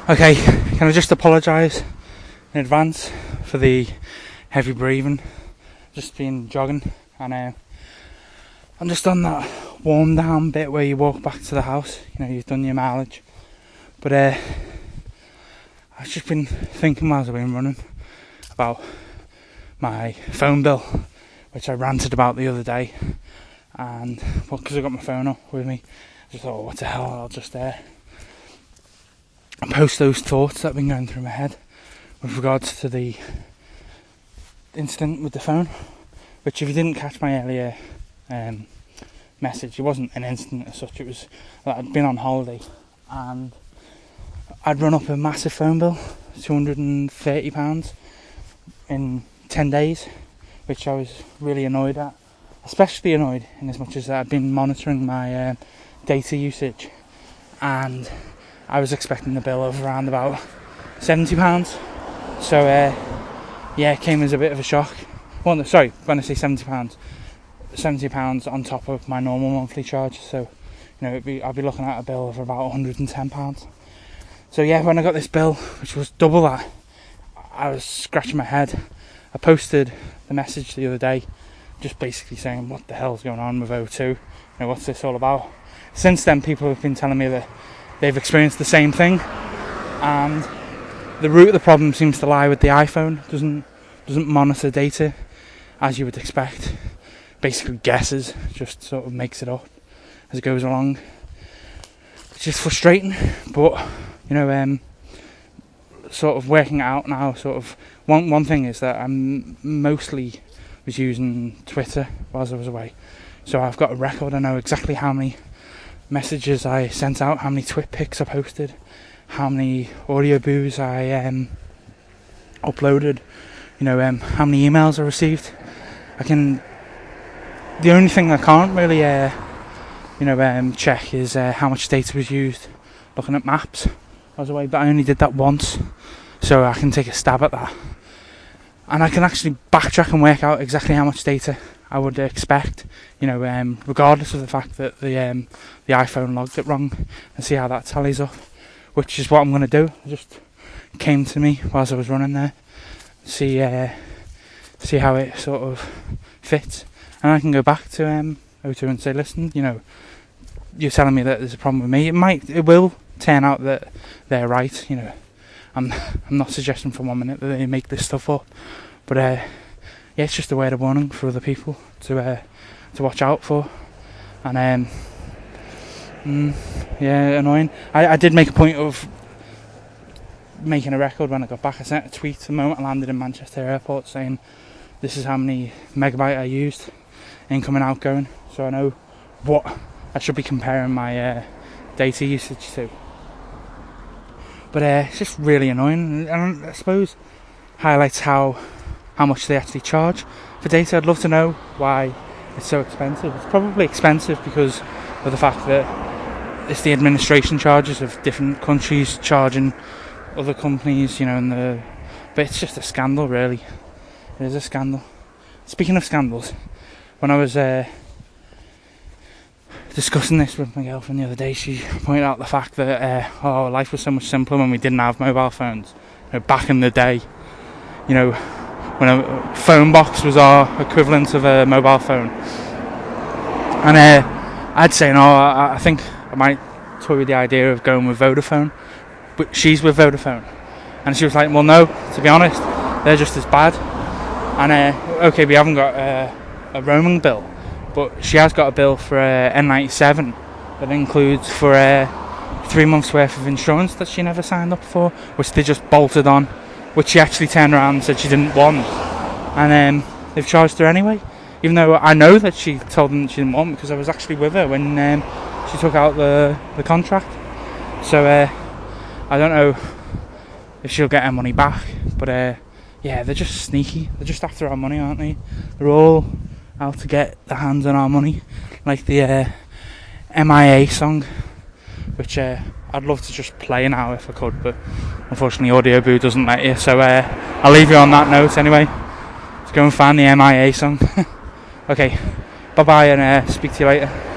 Okay, can I just apologise in advance for the heavy breathing? Just been jogging and I'm just on that warm down bit where you walk back to the house. You know, you've done your mileage. But I've just been thinking while I've been running about my phone bill, which I ranted about the other day. And because I got my phone up with me, I just thought, what the hell, I'll just post those thoughts that have been going through my head with regards to the incident with the phone. Which, if you didn't catch my earlier message, it wasn't an incident as such. It was that I'd been on holiday and I'd run up a massive phone bill, £230 in 10 days, which I was really annoyed at. Especially annoyed in as much as I'd been monitoring my data usage, and I was expecting the bill of around about £70. So it came as a bit of a shock. Well, sorry, when I say £70, £70 on top of my normal monthly charge. So, you know, I'd be looking at a bill of about £110. So yeah, when I got this bill, which was double that, I was scratching my head. I posted the message the other day, just basically saying, what the hell's going on with O2? You know, what's this all about? Since then, people have been telling me that they've experienced the same thing, and the root of the problem seems to lie with the iPhone. Doesn't monitor data as you would expect. Basically guesses, just sort of makes it up as it goes along, which is frustrating. But you know, sort of working it out now. Sort of one thing is that I'm mostly was using Twitter whilst I was away, so I've got a record. I know exactly how many messages I sent out, how many twit pics I posted, how many audio boos I uploaded, you know, how many emails I received. The only thing I can't really check is how much data was used looking at maps. I was away, but I only did that once, so I can take a stab at that, and I can actually backtrack and work out exactly how much data I would expect, you know, regardless of the fact that the iPhone logged it wrong, and see how that tallies up, which is what I'm going to do. It just came to me whilst I was running there, see how it sort of fits, and I can go back to O2 and say, listen, you know, you're telling me that there's a problem with me. It will turn out that they're right, you know. I'm not suggesting for 1 minute that they make this stuff up, but yeah, it's just a word of warning for other people to watch out for. And annoying. I did make a point of making a record when I got back. I sent a tweet the moment I landed in Manchester Airport saying this is how many megabyte I used, incoming, outgoing, so I know what I should be comparing my data usage to. But it's just really annoying, and I suppose highlights how much they actually charge for data. I'd love to know why it's so expensive. It's probably expensive because of the fact that it's the administration charges of different countries charging other companies, you know, but it's just a scandal, really. It is a scandal. Speaking of scandals, when I was discussing this with my girlfriend the other day, she pointed out the fact that life was so much simpler when we didn't have mobile phones. You know, back in the day, you know, when a phone box was our equivalent of a mobile phone. And I'd say, no, I think I might toy with the idea of going with Vodafone, but she's with Vodafone, and she was like, well, no, to be honest, they're just as bad. And okay, we haven't got a roaming bill, but she has got a bill for N97 that includes for 3 months worth of insurance that she never signed up for, which they just bolted on, which she actually turned around and said she didn't want, and they've charged her anyway, even though I know that she told them that she didn't want, because I was actually with her when she took out the contract. So I don't know if she'll get her money back, but yeah, they're just sneaky. They're just after our money, aren't they? They're all out to get their hands on our money, like the MIA song, which I'd love to just play now if I could, but unfortunately Audioboo doesn't let you, so I'll leave you on that note anyway. Let's go and find the MIA song. Okay, bye bye, and speak to you later.